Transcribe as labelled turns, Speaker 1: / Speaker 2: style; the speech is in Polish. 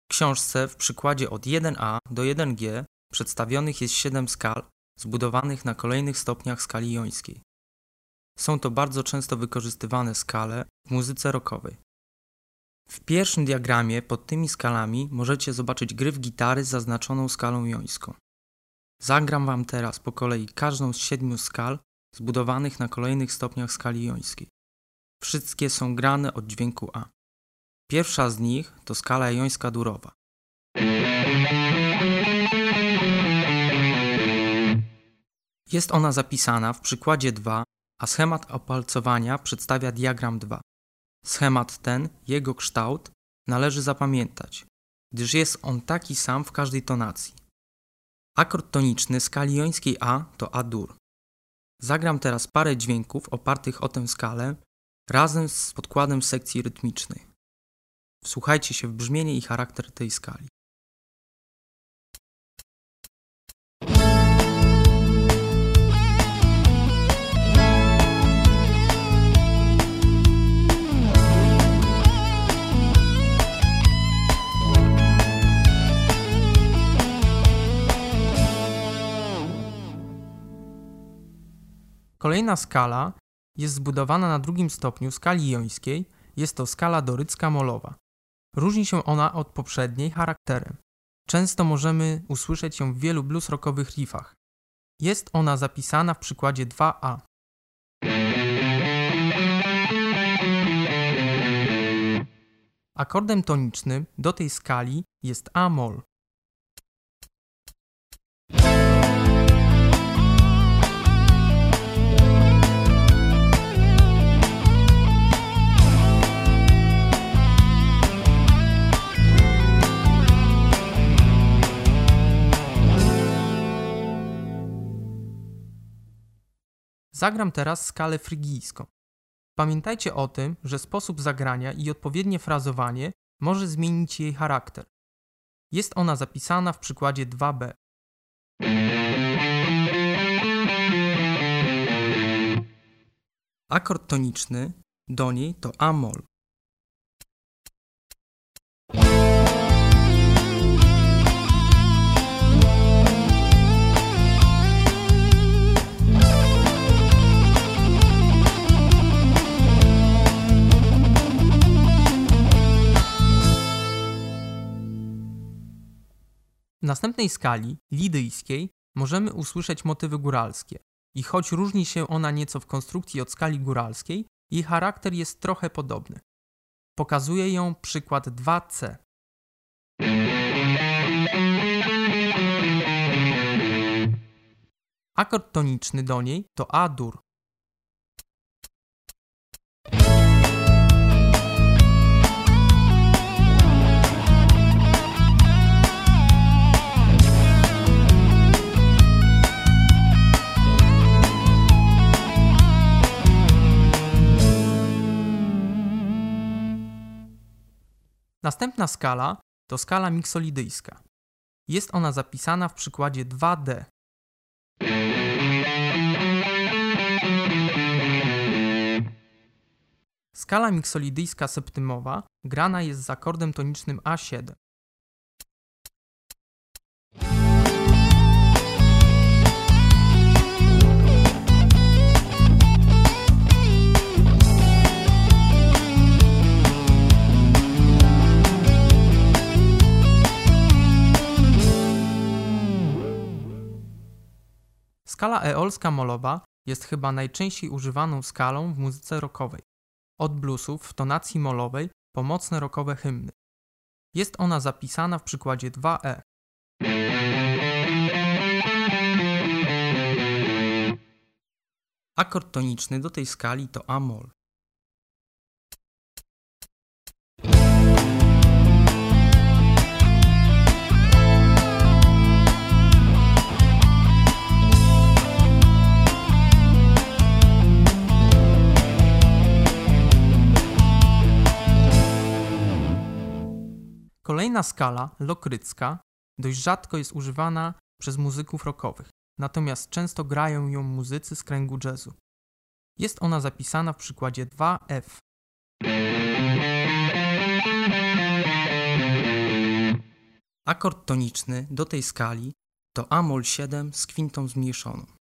Speaker 1: W książce w przykładzie od 1A do 1G przedstawionych jest 7 skal zbudowanych na kolejnych stopniach skali jońskiej. Są to bardzo często wykorzystywane skale w muzyce rockowej. W pierwszym diagramie pod tymi skalami możecie zobaczyć gryf gitary z zaznaczoną skalą jońską. Zagram Wam teraz po kolei każdą z 7 skal zbudowanych na kolejnych stopniach skali jońskiej. Wszystkie są grane od dźwięku A. Pierwsza z nich to skala jońska durowa. Jest ona zapisana w przykładzie 2, a schemat opalcowania przedstawia diagram 2. Schemat ten, jego kształt, należy zapamiętać, gdyż jest on taki sam w każdej tonacji. Akord toniczny skali jońskiej A to A-dur. Zagram teraz parę dźwięków opartych o tę skalę razem z podkładem sekcji rytmicznej. Wsłuchajcie się w brzmienie i charakter tej skali. Kolejna skala jest zbudowana na drugim stopniu skali jońskiej, jest to skala dorycka molowa. Różni się ona od poprzedniej charakterem. Często możemy usłyszeć ją w wielu blues rockowych riffach. Jest ona zapisana w przykładzie 2A. Akordem tonicznym do tej skali jest A-moll. Zagram teraz skalę frygijską. Pamiętajcie o tym, że sposób zagrania i odpowiednie frazowanie może zmienić jej charakter. Jest ona zapisana w przykładzie 2B. Akord toniczny do niej to A-moll. W następnej skali, lidyjskiej, możemy usłyszeć motywy góralskie i choć różni się ona nieco w konstrukcji od skali góralskiej, jej charakter jest trochę podobny. Pokazuje ją przykład 2C. Akord toniczny do niej to A-dur. Następna skala to skala miksolidyjska. Jest ona zapisana w przykładzie 2D. Skala miksolidyjska septymowa grana jest z akordem tonicznym A7. Skala eolska molowa jest chyba najczęściej używaną skalą w muzyce rockowej. Od bluesów w tonacji molowej po mocne rockowe hymny. Jest ona zapisana w przykładzie 2E. Akord toniczny do tej skali to A-moll. Kolejna skala, lokrycka, dość rzadko jest używana przez muzyków rockowych, natomiast często grają ją muzycy z kręgu jazzu. Jest ona zapisana w przykładzie 2F. Akord toniczny do tej skali to Amol 7 z kwintą zmniejszoną.